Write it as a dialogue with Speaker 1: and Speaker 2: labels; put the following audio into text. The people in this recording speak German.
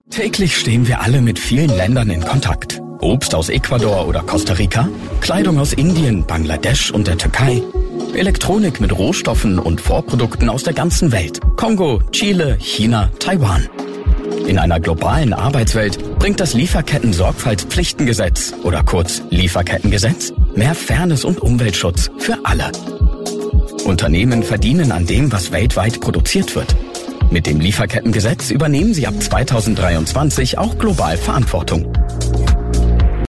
Speaker 1: Täglich stehen wir alle mit vielen Ländern in Kontakt. Obst aus Ecuador oder Costa Rica, Kleidung aus Indien, Bangladesch und der Türkei, Elektronik mit Rohstoffen und Vorprodukten aus der ganzen Welt, Kongo, Chile, China, Taiwan. In einer globalen Arbeitswelt bringt das Lieferketten-Sorgfaltspflichtengesetz oder kurz Lieferkettengesetz mehr Fairness und Umweltschutz für alle. Unternehmen verdienen an dem, was weltweit produziert wird. Mit dem Lieferkettengesetz übernehmen sie ab 2023 auch global Verantwortung.